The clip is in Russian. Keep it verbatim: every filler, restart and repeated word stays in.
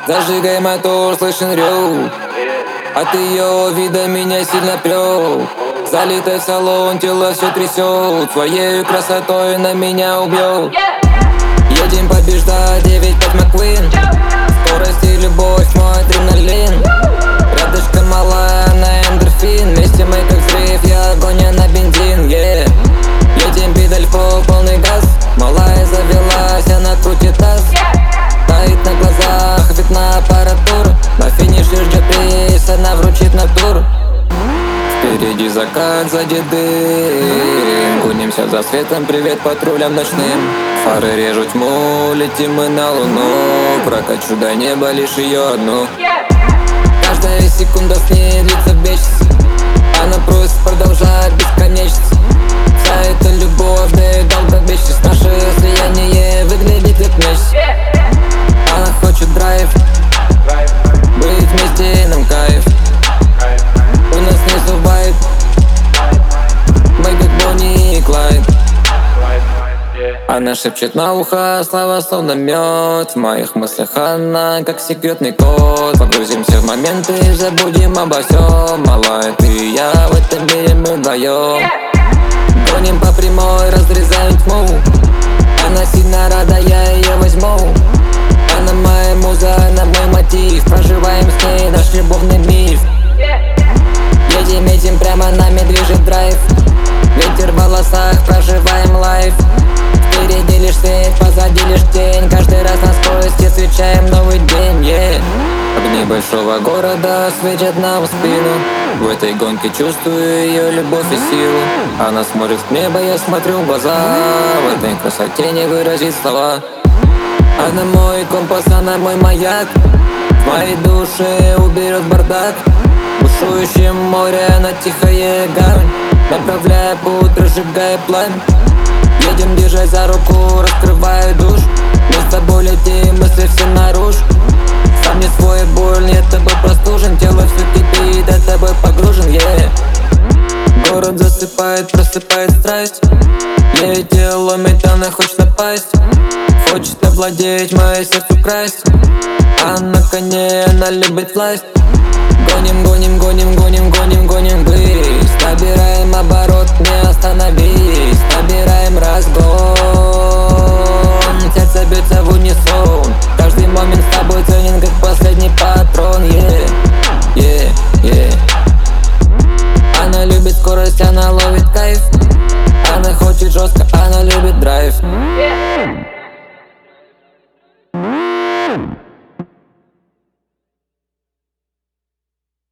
Зажигай мотор, слышен рев. От ее вида меня сильно прет. Залитой в салон, тело все трясет. Своей красотой на меня убьет. Едем побеждать, девять пять Маквин. Скорость и любовь, мой адреналин. Рядышком малая, на эндорфин. Вместе мы как взрыв, я огонь, а на бензин, yeah. Едем педаль в пол, полный газ. Малая завелась, она крутит таз. Стоит на глазах, видна аппаратура. На финише ждет приз, она вручит на тур. Впереди закат, сзади дым. Гонимся за светом, привет патрулям ночным. Фары режут тьму, летим мы на луну. Прокачу до неба лишь ее одну. Каждая секунда с ней длится вечность. Она просит продолжать бесконечность. Вся эта любовь, да и долговечность. Наше слияние выглядит как месяц. Она хочет драйв, быть вместе нам кайф. У нас снизу вайб, мы как Бонни и Клайд. Она шепчет на ухо слова словно мед. В моих мыслях она как секретный код. Погрузимся в моменты, забудем обо всем. Малая, ты и я, в этом мире мы вдвоем. Гоним по прямой, разрезаем тьму. Она сильно рада, я ее возьму. Она моя муза, она мой мотив. Проживаем с ней наш любовный миф. Едем, едем, прямо нами движет драйв. Ветер в волосах, проживаем лайф. Впереди лишь свет, позади лишь тень. Каждый раз на скорости встречаем новый день, yeah. Огни большого города светят нам в спину. В этой гонке чувствую ее любовь и силу. Она смотрит в небо, я смотрю в глаза. В этой красоте не выразить слова. Она мой компас, она мой маяк. В моей душе уберет бардак. Бушующее море, она тихая гавань. Направляя путь, разжигая пламя. Едем, держась за руку, раскрывая душ. Мы с тобой летим, мысли все наружу. Сам не свой, боль, нет, тобой простужен. Тело все кипит, я тобой погружен, yeah. Город засыпает, просыпает страсть. Ей тело ломит, она хочет напасть. Хочет овладеть, мое сердце украсть. А на коне она любит власть. Гоним, гоним, гоним, гоним, гоним, гоним быстро. Набираем оборот, не остановись. Набираем разгон. Сердце бьется в унисон. Каждый момент